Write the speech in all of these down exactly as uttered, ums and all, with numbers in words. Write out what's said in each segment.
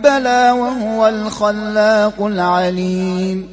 بلى وهو الخلاق العليم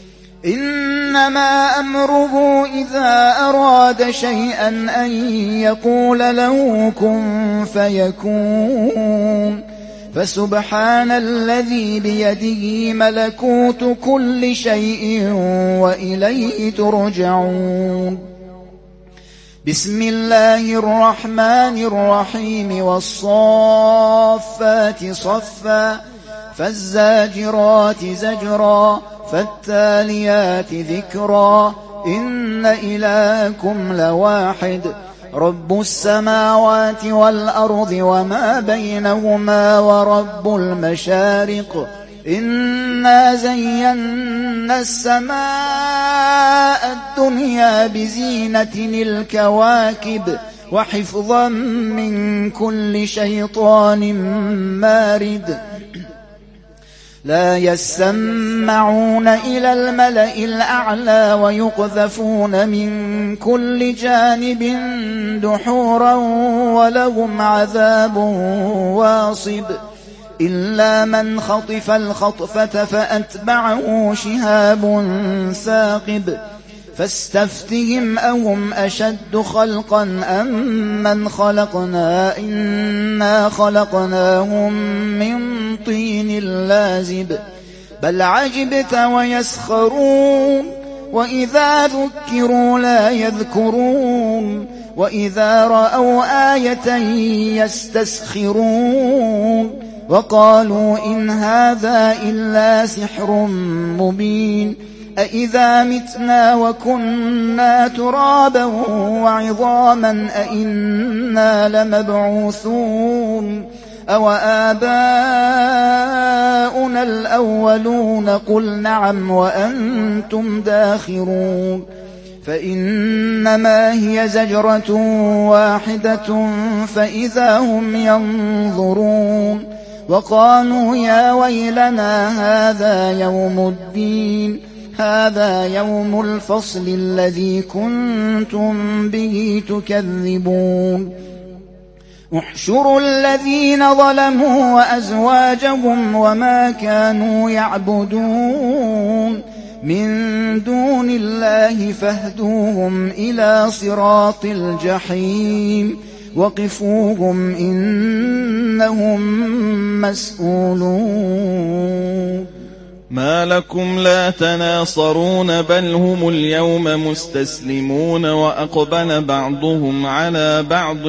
إنما أمره إذا أراد شيئا أن يقول له كن فيكون فسبحان الذي بيده ملكوت كل شيء وإليه ترجعون بسم الله الرحمن الرحيم والصافات صفا فالزاجرات زجرا فالتاليات ذكرا إن إلهكم لواحد رب السماوات والأرض وما بينهما ورب المشارق إنا زينا السماء الدنيا بزينة الكواكب وحفظا من كل شيطان مارد لا يسمعون إلى الملأ الأعلى ويقذفون من كل جانب دحورا ولهم عذاب واصب إلا من خطف الخطفة فأتبعه شهاب ثاقب فاستفتهم أهم أشد خلقا أم من خلقنا إنا خلقناهم من طين لازب بل عجبت ويسخرون وإذا ذكروا لا يذكرون وإذا رأوا آية يستسخرون وقالوا إن هذا إلا سحر مبين أإذا متنا وكنا ترابا وعظاما أإنا لمبعوثون أو آباؤنا الأولون قل نعم وأنتم داخرون فإنما هي زجرة واحدة فإذا هم ينظرون وقالوا يا ويلنا هذا يوم الدين هذا يوم الفصل الذي كنتم به تكذبون احشروا الذين ظلموا وأزواجهم وما كانوا يعبدون من دون الله فاهدوهم إلى صراط الجحيم وقفوهم إنهم مسؤولون ما لكم لا تناصرون بل هم اليوم مستسلمون وأقبل بعضهم على بعض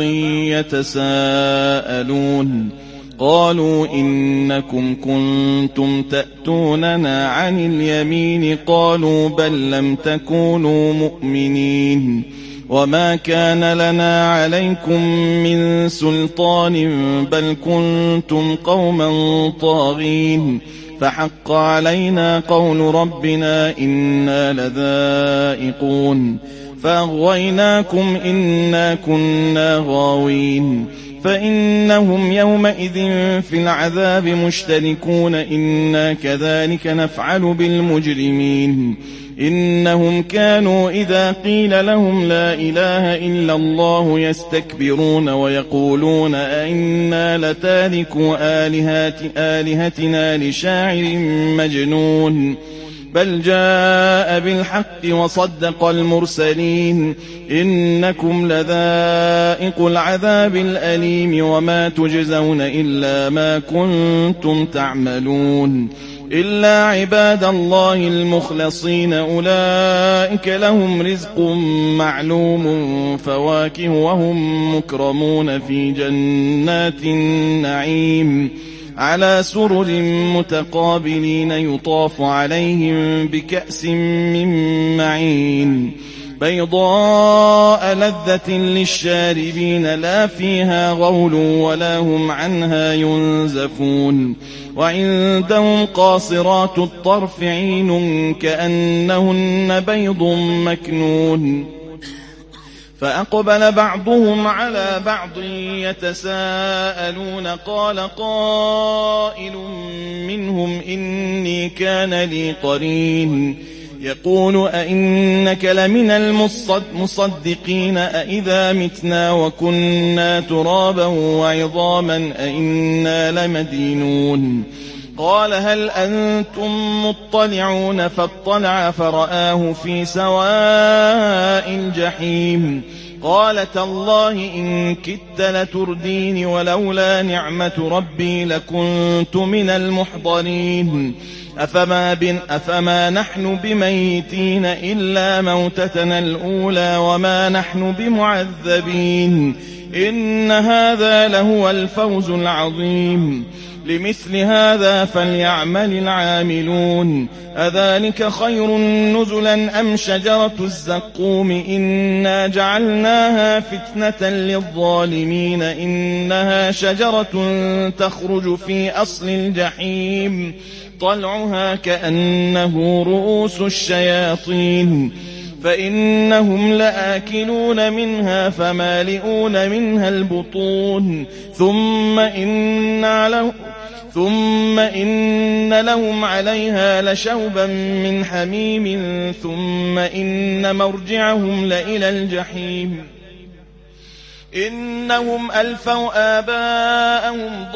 يتساءلون قالوا إنكم كنتم تأتوننا عن اليمين قالوا بل لم تكونوا مؤمنين وما كان لنا عليكم من سلطان بل كنتم قوما طاغين فحق علينا قول ربنا إنا لذائقون فأغويناكم إنا كنا غاوين فإنهم يومئذ في العذاب مشتركون إنا كذلك نفعل بالمجرمين إنهم كانوا إذا قيل لهم لا إله إلا الله يستكبرون ويقولون أئنا لتاركو آلهات آلهتنا لشاعر مجنون بل جاء بالحق وصدق المرسلين إنكم لذائق العذاب الأليم وما تجزون إلا ما كنتم تعملون إلا عباد الله المخلصين أولئك لهم رزق معلوم فواكه وهم مكرمون في جنات النعيم على سرر متقابلين يطاف عليهم بكأس من معين بيضاء لذة للشاربين لا فيها غول ولا هم عنها ينزفون وعندهم قاصرات الطرف عين كأنهن بيض مكنون فأقبل بعضهم على بعض يتساءلون قال قائل منهم إني كان لي قرين يقول أئنك لمن المصدقين أئذا متنا وكنا ترابا وعظاما أئنا لمدينون قال هل أنتم مطلعون فاطلع فرآه في سواء الجحيم قال تالله إن كدت لتردين ولولا نعمة ربي لكنت من المحضرين أفما, بن أفما نحن بميتين إلا موتتنا الأولى وما نحن بمعذبين إن هذا لهو الفوز العظيم لمثل هذا فليعمل العاملون أذلك خير نزلا أم شجرة الزقوم إنا جعلناها فتنة للظالمين إنها شجرة تخرج في أصل الجحيم طلعها كأنه رؤوس الشياطين فإنهم لآكلون منها فمالئون منها البطون ثم إن لهم ثم إن لهم عليها لشوبا من حميم ثم إن مرجعهم لإلى الجحيم إنهم ألفوا آباءهم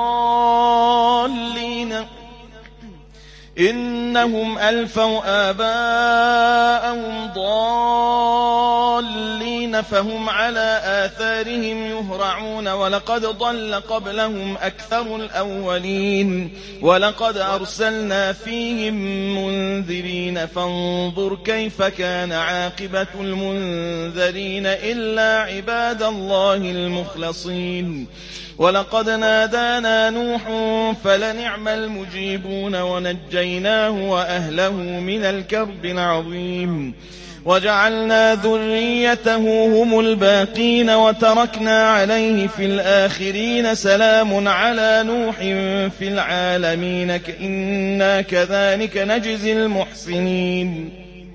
ضالين إنهم ألفوا آباءهم ضالين فهم على آثارهم يهرعون ولقد ضل قبلهم أكثر الأولين ولقد أرسلنا فيهم منذرين فانظر كيف كان عاقبة المنذرين إلا عباد الله المخلصين ولقد نادانا نوح فلنعم المجيبون ونجيناه وأهله من الكرب العظيم وجعلنا ذريته هم الباقين وتركنا عليه في الآخرين سلام على نوح في العالمين إنا كذلك نجزي المحسنين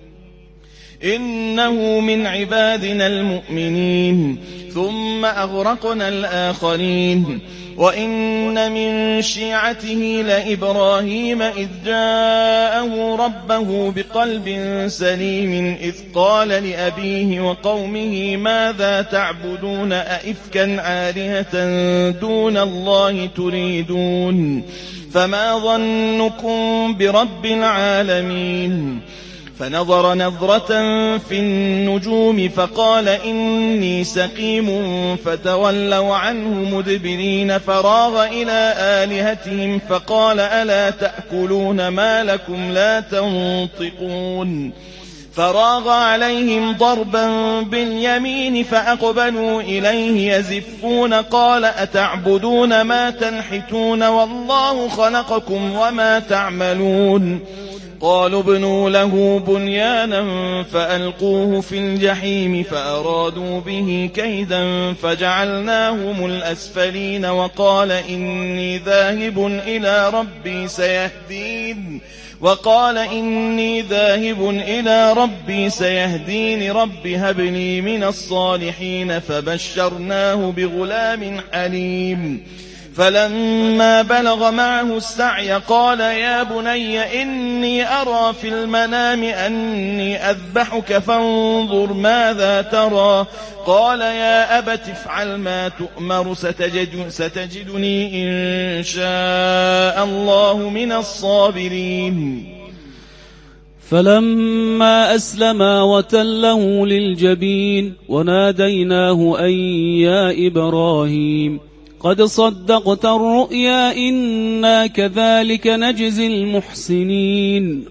إنه من عبادنا المؤمنين ثم أغرقنا الآخرين وإن من شيعته لإبراهيم إذ جاءه ربه بقلب سليم إذ قال لأبيه وقومه ماذا تعبدون أئفكا آلهة دون الله تريدون فما ظنكم برب العالمين فنظر نظرة في النجوم فقال إني سقيم فتولوا عنه مدبرين فراغ إلى آلهتهم فقال ألا تأكلون ما لكم لا تنطقون فراغ عليهم ضربا باليمين فأقبلوا إليه يزفون قال أتعبدون ما تنحتون والله خلقكم وما تعملون قالوا ابنوا له بنيانا فألقوه في الجحيم فأرادوا به كيدا فجعلناهم الأسفلين وقال إني ذاهب إلى ربي سيهدين وقال إني ذاهب إلى ربي سيهدين رب هب لي من الصالحين فبشرناه بغلام حليم فلما بلغ معه السعي قال يا بني إني أرى في المنام أني أذبحك فانظر ماذا ترى قال يا أبت افعل ما تؤمر ستجد ستجدني إن شاء الله من الصابرين فلما أسلما وتله للجبين وناديناه أن يا إبراهيم قد صدقت الرؤيا إنا كذلك نجزي المحسنين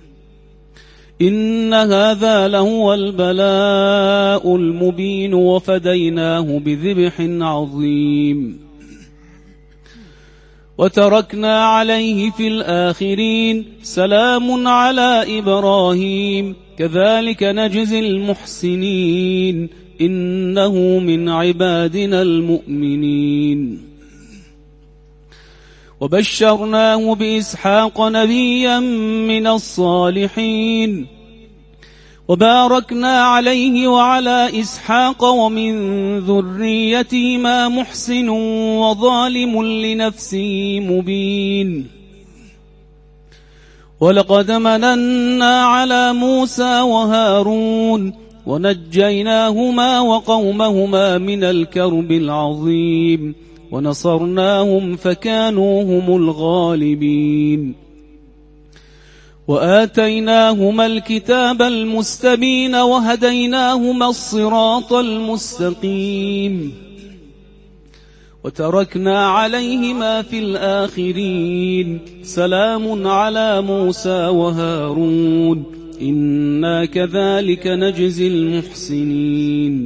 إن هذا لهو البلاء المبين وفديناه بذبح عظيم وتركنا عليه في الآخرين سلام على إبراهيم كذلك نجزي المحسنين إنه من عبادنا المؤمنين وبشرناه بإسحاق نبيا من الصالحين وباركنا عليه وعلى إسحاق ومن ذريتهما محسن وظالم لنفسه مبين ولقد مننا على موسى وهارون ونجيناهما وقومهما من الكرب العظيم ونصرناهم فكانوا هم الغالبين وآتيناهما الكتاب المستبين وهديناهما الصراط المستقيم وتركنا عليهما في الآخرين سلام على موسى وهارون إنا كذلك نجزي المحسنين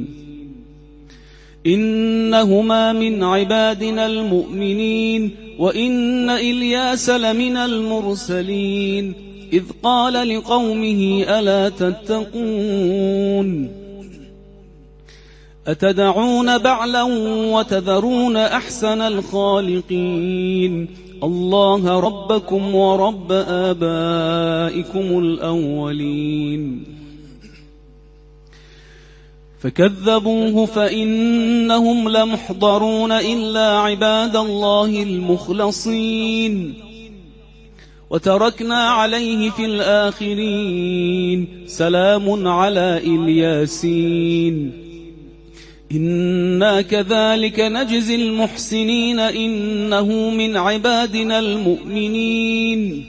إنهما من عبادنا المؤمنين وإن إلياس لمن المرسلين إذ قال لقومه ألا تتقون أتدعون بعلا وتذرون أحسن الخالقين الله ربكم ورب آبائكم الأولين فكذبوه فإنهم لمحضرون إلا عباد الله المخلصين وتركنا عليه في الآخرين سلام على الياسين إنا كذلك نجزي المحسنين إنه من عبادنا المؤمنين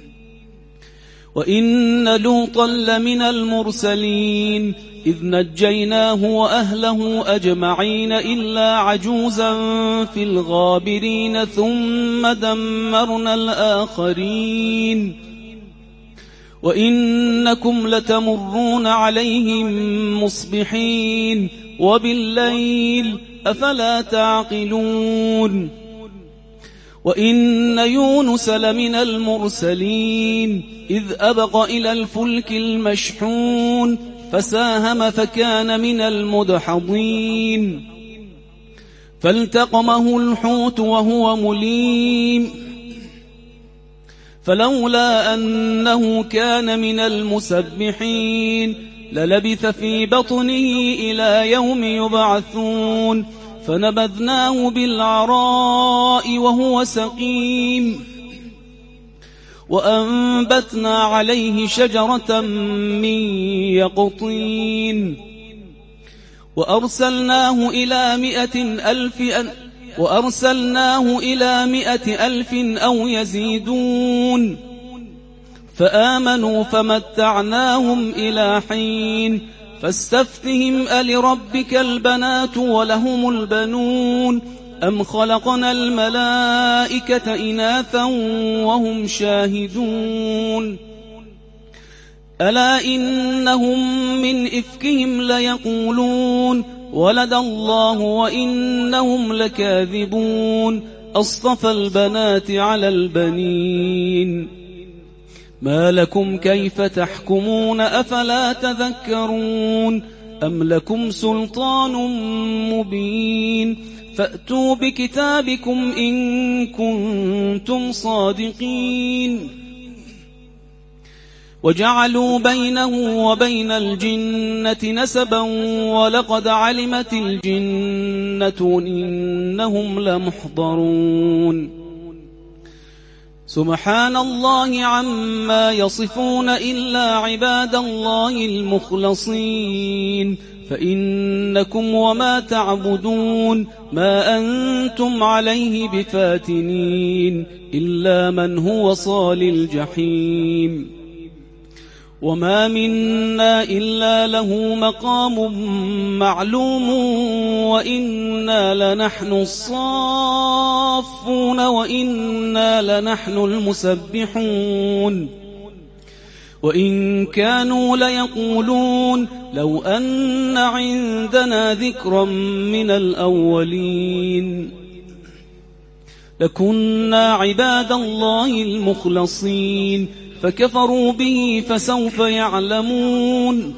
وإن لوطا لمن المرسلين إذ نجيناه وأهله أجمعين إلا عجوزا في الغابرين ثم دمرنا الآخرين وإنكم لتمرون عليهم مصبحين وبالليل أفلا تعقلون وإن يونس لمن المرسلين إذ أبق إلى الفلك المشحون فساهم فكان من المدحضين فالتقمه الحوت وهو مليم فلولا أنه كان من المسبحين للبث في بطنه إلى يوم يبعثون فنبذناه بالعراء وهو سقيم وأنبتنا عليه شجرة من يقطين وأرسلناه إلى مئة ألف أن وأرسلناه إلى مئة ألف أو يزيدون فآمنوا فمتعناهم إلى حين فاستفتهم ألربك البنات ولهم البنون أم خلقنا الملائكة إناثا وهم شاهدون ألا إنهم من إفكهم ليقولون ولد الله وإنهم لكاذبون أصطفى البنات على البنين ما لكم كيف تحكمون أفلا تذكرون أم لكم سلطان مبين فأتوا بكتابكم إن كنتم صادقين وجعلوا بينه وبين الجنة نسبا ولقد علمت الجنة إنهم لمحضرون سبحان الله عما يصفون إلا عباد الله المخلصين فإنكم وما تعبدون ما أنتم عليه بفاتنين إلا من هو صال الجحيم وما منا إلا له مقام معلوم وإنا لنحن الصافون وإنا لنحن المسبحون وإن كانوا ليقولون لو أن عندنا ذكرا من الأولين لكنا عباد الله المخلصين فكفروا به فسوف يعلمون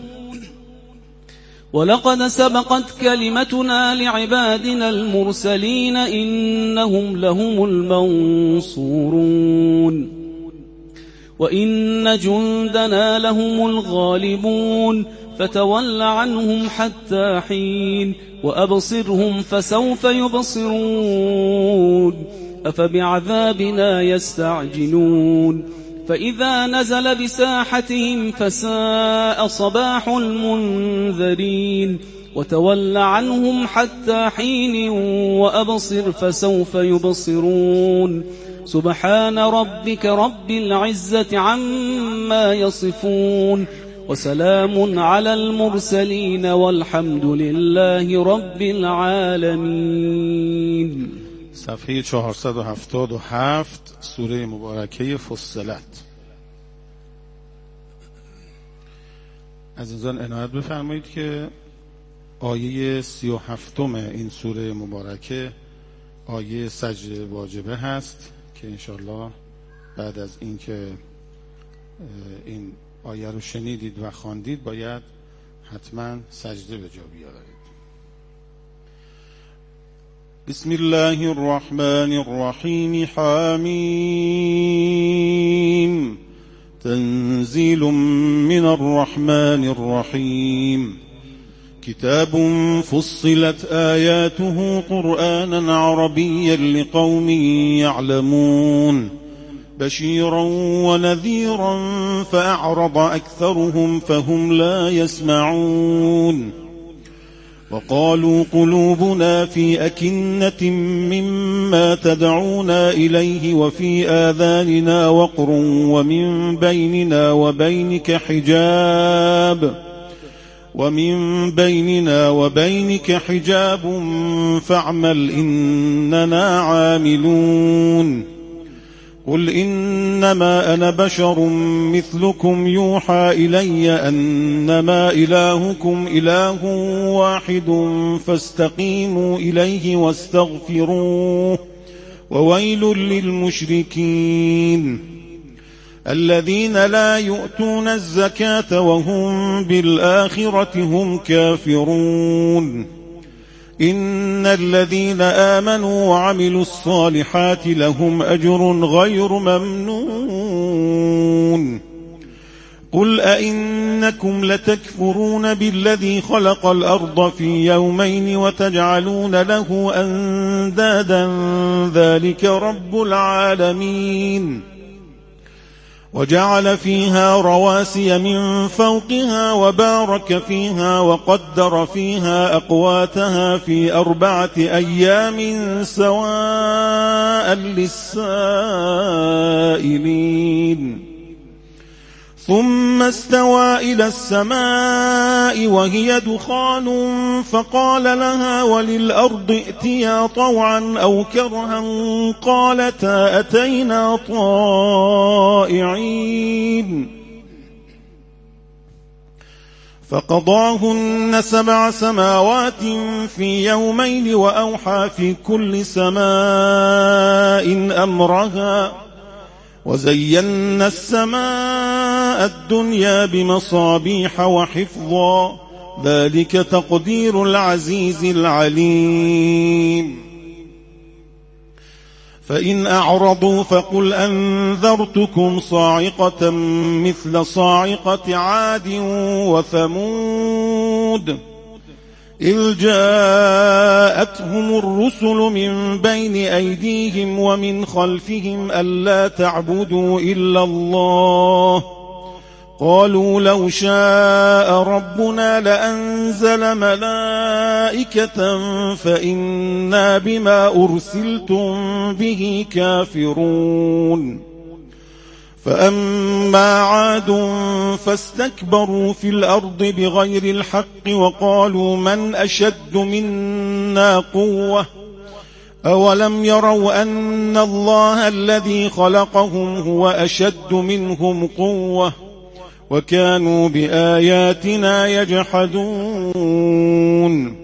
ولقد سبقت كلمتنا لعبادنا المرسلين إنهم لهم المنصورون وإن جندنا لهم الغالبون فتول عنهم حتى حين وأبصرهم فسوف يبصرون أفبعذابنا يستعجلون فإذا نزل بساحتهم فساء صباح المنذرين وتول عنهم حتى حين وأبصر فسوف يبصرون سبحان ربك رب العزة عما يصفون وسلام على المرسلين والحمد لله رب العالمين. صفحه چهارصد و هفتاد و هفت سوره مبارکه فصلت. عزیزان عنایت بفرمایید که آیه سی و هفتم این سوره مبارکه آیه سجده واجبه هست که انشالله بعد از اینکه این آیه رو شنیدید و خواندید باید حتما سجده به جا بیارید. بسم الله الرحمن الرحیم. حمیم تنزیل من الرحمن الرحیم كتاب فصلت آياته قرآنا عربيا لقوم يعلمون بشيرا ونذيرا فأعرض أكثرهم فهم لا يسمعون وقالوا قلوبنا في أكنة مما تدعونا إليه وفي آذاننا وقر ومن بيننا وبينك حجاب ومن بيننا وبينك حجاب فاعمل إننا عاملون قل إنما أنا بشر مثلكم يوحى إلي أنما إلهكم إله واحد فاستقيموا إليه واستغفروه وويل للمشركين الذين لا يؤتون الزكاة وهم بالآخرة هم كافرون إن الذين آمنوا وعملوا الصالحات لهم أجر غير ممنون قل أئنكم لتكفرون بالذي خلق الأرض في يومين وتجعلون له أندادا ذلك رب العالمين وجعل فيها رواسي من فوقها وبارك فيها وقدر فيها أقواتها في أربعة أيام سواء للسائلين ثم استوى إلى السماء وهي دخان فقال لها وللأرض ائتيا طوعا أو كرها قالتا أتينا طائعين فقضاهن سبع سماوات في يومين وأوحى في كل سماء أمرها وزينا السماء الدنيا بمصابيح وحفظا ذلك تقدير العزيز العليم فإن أعرضوا فقل أنذرتكم صاعقة مثل صاعقة عاد وثمود إذ جاءتهم الرسل من بين أيديهم ومن خلفهم ألا تعبدوا إلا الله قالوا لو شاء ربنا لأنزل ملائكة فإنا بما أرسلتم به كافرون فأما عاد فاستكبروا في الأرض بغير الحق وقالوا من أشد منا قوة أولم يروا أن الله الذي خلقهم هو أشد منهم قوة وكانوا بآياتنا يجحدون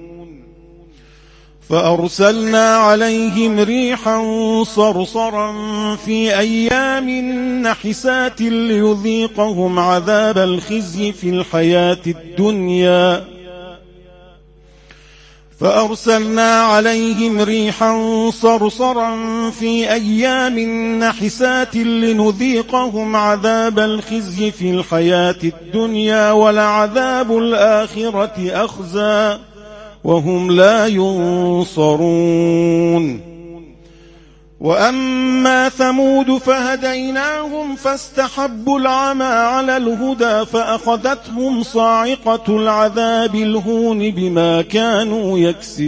فأرسلنا عليهم ريحا صرصرا في أيام نحسات ليذيقهم عذاب الخزي في الحياة الدنيا فأرسلنا عليهم ريحا صرصرا في أيام نحسات لنذيقهم عذاب الخزي في الحياة الدنيا ولعذاب الآخرة أخزى وهم لا ينصرون وأما ثمود فهديناهم فاستحبوا العمى على الهدى فأخذتهم صاعقة العذاب الهون بما كانوا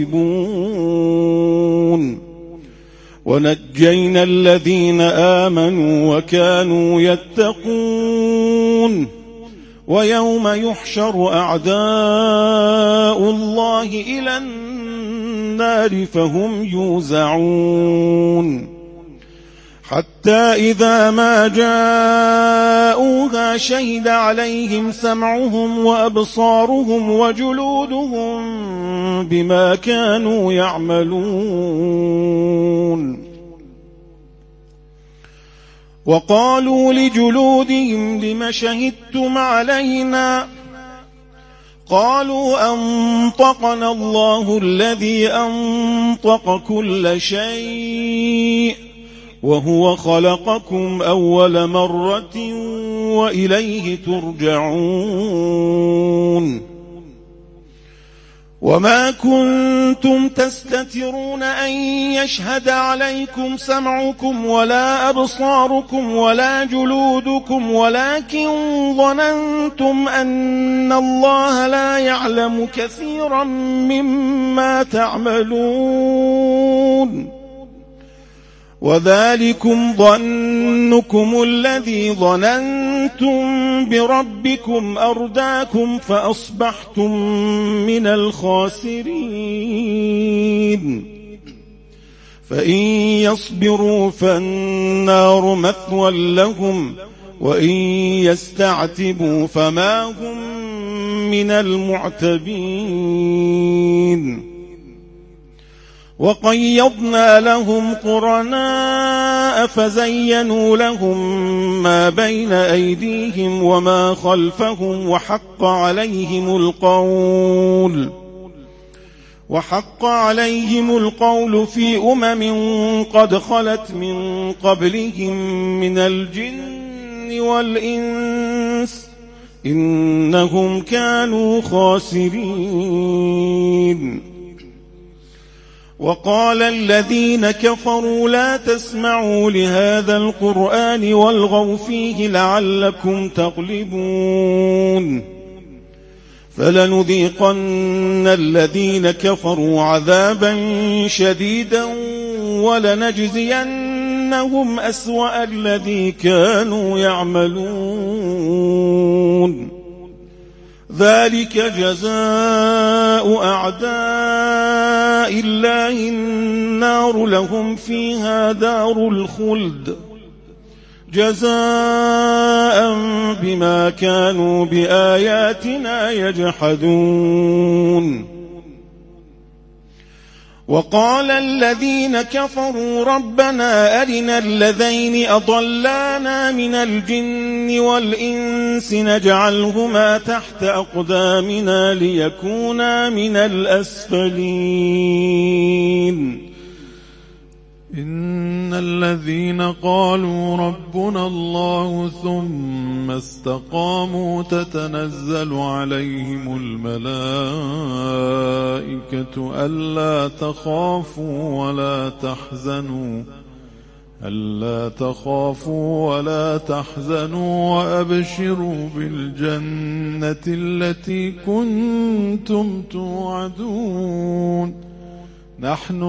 يكسبون ونجينا الذين آمنوا وكانوا يتقون ويوم يحشر أعداء الله إلى النار فهم يوزعون حتى إذا ما جاءوها شهد عليهم سمعهم وأبصارهم وجلودهم بما كانوا يعملون وقالوا لجلودهم لم شهدتم علينا قالوا أنطقنا الله الذي أنطق كل شيء وهو خلقكم أول مرة وإليه ترجعون وما كنتم تستترون أن يشهد عليكم سمعكم ولا أبصاركم ولا جلودكم ولكن ظننتم أن الله لا يعلم كثيرا مما تعملون وذلكم ظنكم الذي ظننتم بربكم أرداكم فأصبحتم من الخاسرين فإن يصبروا فالنار مثوى لهم وإن يستعتبوا فما هم من المعتبين وقيضنا لهم قرناء فزينوا لهم ما بين أيديهم وما خلفهم وحق عليهم القول وحق عليهم القول في أمم قد خلت من قبلهم من الجن والإنس إنهم كانوا خاسرين وقال الذين كفروا لا تسمعوا لهذا القرآن والغوا فيه لعلكم تغلبون فلنذيقن الذين كفروا عذابا شديدا ولنجزينهم أسوأ الذي كانوا يعملون ذلك جزاء أعداء الله النار لهم فيها دار الخلد جزاء بما كانوا بآياتنا يجحدون وقال الذين كفروا ربنا أرنا الذين أضلانا من الجن والإنس نجعلهما تحت أقدامنا ليكونا من الأسفلين إن الذين قالوا ربنا الله ثم استقاموا تتنزل عليهم الملائكة ألا تخافوا ولا تحزنوا ألا تخافوا ولا تحزنوا وأبشروا بالجنة التي كنتم توعدون نحن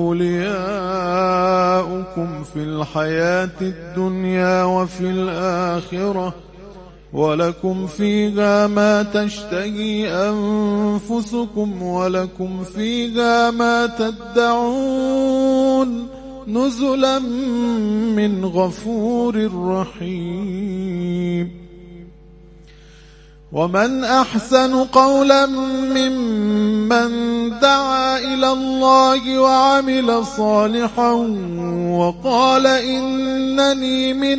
أولياؤكم في الحياة الدنيا وفي الآخرة ولكم فيها ما تشتهي أنفسكم ولكم فيها ما تدعون نزلا من غفور رحيم ومن أحسن قولا ممن دعا إلى الله وعمل صالحا وقال إنني من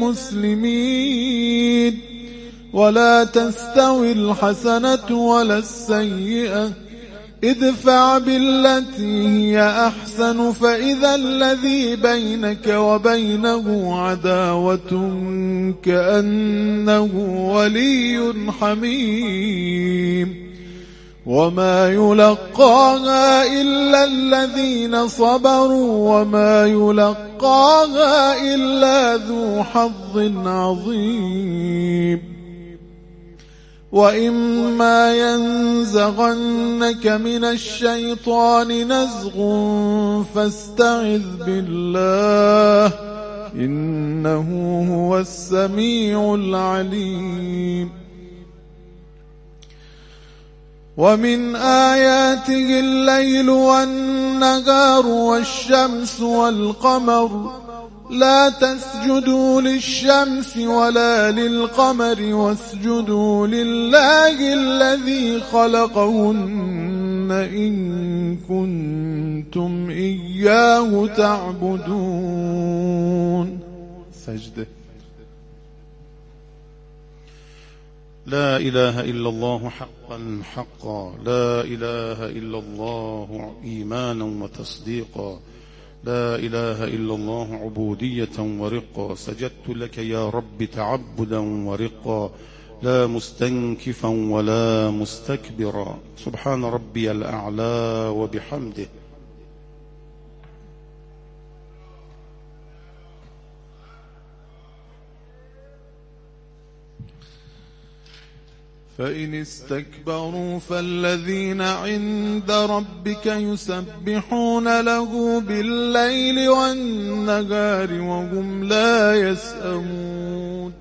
المسلمين ولا تستوي الحسنة ولا السيئة ادفع بالتي هي أحسن فإذا الذي بينك وبينه عداوة كأنه ولي حميم وما يلقاها إلا الذين صبروا وما يلقاها إلا ذو حظ عظيم وإما ينزغنك من الشيطان نزغ فاستعذ بالله إنه هو السميع العليم ومن آياته الليل والنهار والشمس والقمر لا تسجدوا للشمس ولا للقمر واسجدوا لله الذي خلقهن إن كنتم إياه تعبدون. سجده. لا إله إلا الله حقا حقا، لا إله إلا الله إيمانا وتصديقا، لا إله إلا الله عبودية ورقا، سجدت لك يا رب تعبدا ورقا، لا مستنكفا ولا مستكبرا، سبحان ربي الأعلى وبحمده. فإن استكبروا فالذين عند ربك يسبحون له بالليل والنهار وهم لا يسأمون.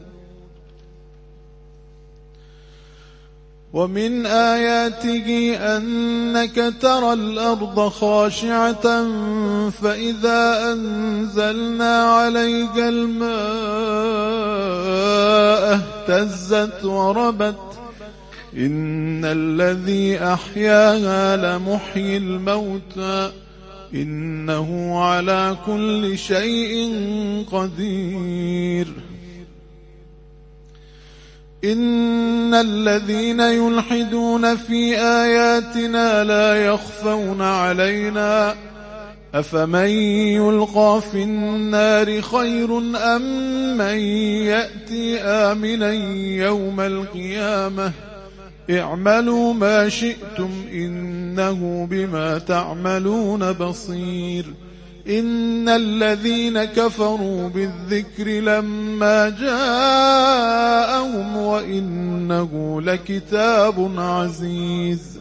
ومن آياته أنك ترى الأرض خاشعة فإذا أنزلنا عليك الماء اهتزت وربت إن الذي أحياها لمحيي الموتى إنه على كل شيء قدير. إن الذين يلحدون في آياتنا لا يخفون علينا أفمن يلقى في النار خير أم من يأتي آمنا يوم القيامة اعملوا ما شئتم إنه بما تعملون بصير. إن الذين كفروا بالذكر لما جاءهم وإنه لكتاب عزيز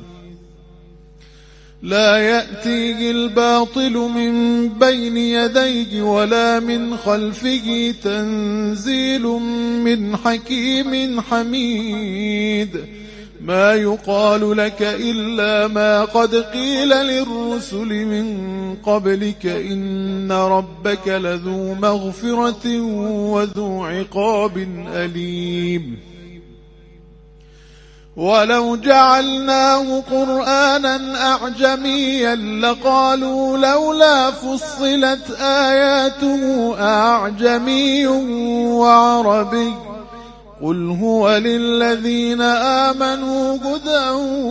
لا يأتيه الباطل من بين يديه ولا من خلفه تنزيل من حكيم حميد. ما يقال لك إلا ما قد قيل للرسل من قبلك إن ربك لذو مغفرة وذو عقاب أليم. ولو جعلناه قرآنا أعجميا لقالوا لولا فصلت آياته أعجمي وعربي قل هو للذين آمنوا هدى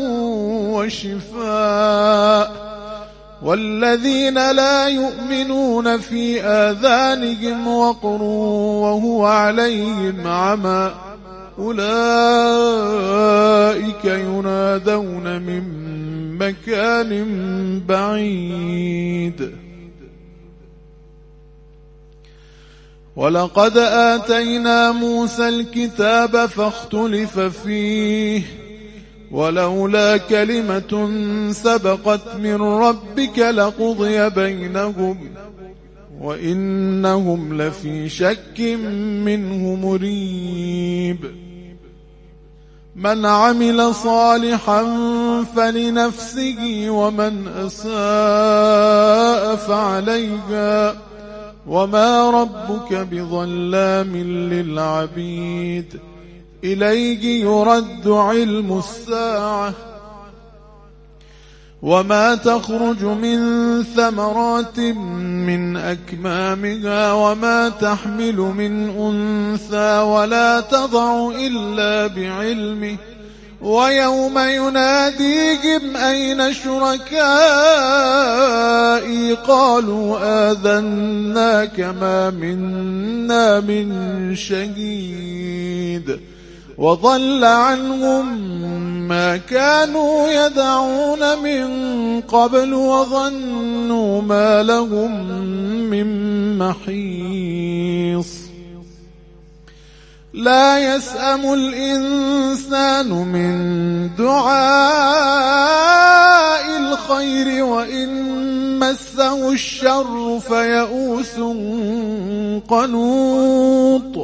وشفاء والذين لا يؤمنون في آذانهم وقر وهو عليهم عمى أولئك ينادون من مكان بعيد. ولقد آتينا موسى الكتاب فاختلف فيه ولولا كلمة سبقت من ربك لقضي بينهم وإنهم لفي شك منه مريب. من عمل صالحا فلنفسه ومن أساء فعليها وما ربك بظلام للعبيد. إليه يرد علم الساعة وما تخرج من ثمرات من أكمامها وما تحمل من أنثى ولا تضع إلا بعلمه ويوم يناديهم أين شركائي قالوا آذناك ما منا من شهيد وضل عنهم ما كانوا يدعون من قبل وظنوا ما لهم من محيص لا يسأم الإنسان من دعاء الخير وإن مسه الشر فيئوس قنوط